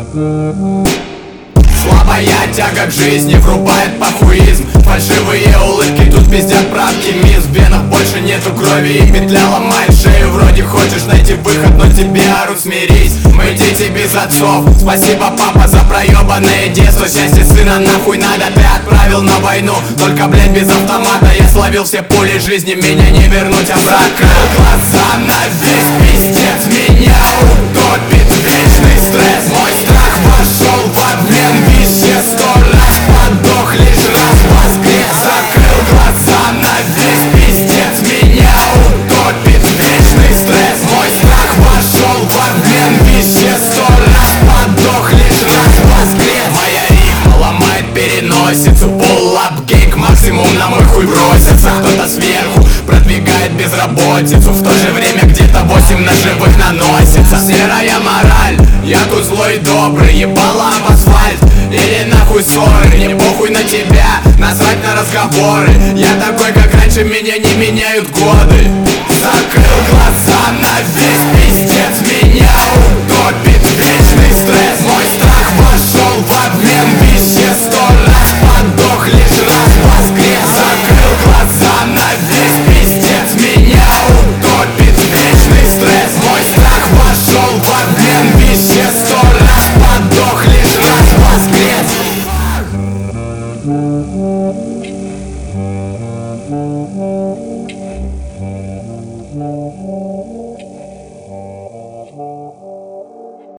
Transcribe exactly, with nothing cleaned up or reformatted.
Слабая тяга к жизни врубает похуизм. Фальшивые улыбки тут пиздят про оптимизм. В венах больше нету крови и петля ломает шею. Вроде хочешь найти выход, но тебе орут: смирись, мы дети без отцов. Спасибо, папа, за проебанное детство. Счастье сына нахуй надо, ты отправил на войну. Только, блядь, без автомата я словил все пули жизни. Меня не вернуть обратно. Закрыл глаза на весь пиздец, меня утопит вечный стресс. Мой страх вошел в обмен вещество. Раз подох, лишь раз воскрес. Закрыл глаза на весь пиздец, меня утопит вечный стресс. Мой страх вошел в обмен вещество. Раз подох, лишь раз воскрес. Моя рифма ломает переносицу. Pull-up гейк, максимум на мой хуй бросится. Кто-то сверху продвигает безработицу. В то же время где-то восемь ножевых наносится. Серая мораль, я тут злой и добрый. Ебала об асфальт или нахуй ссоры. Мне похуй на тебя, насрать на разговоры. Я такой, как раньше, меня не меняют годы. Закрыл глаза на весь пиздец, меня утопит вечный стресс. Мой страх вошел в обмен вещество. Раз подох, лишь раз воскрес. Закрыл глаза на весь пиздец, меня утопит вечный стресс. Мой страх вошел в обмен вещество. Раз подох, лишь раз воскрес. Thank you.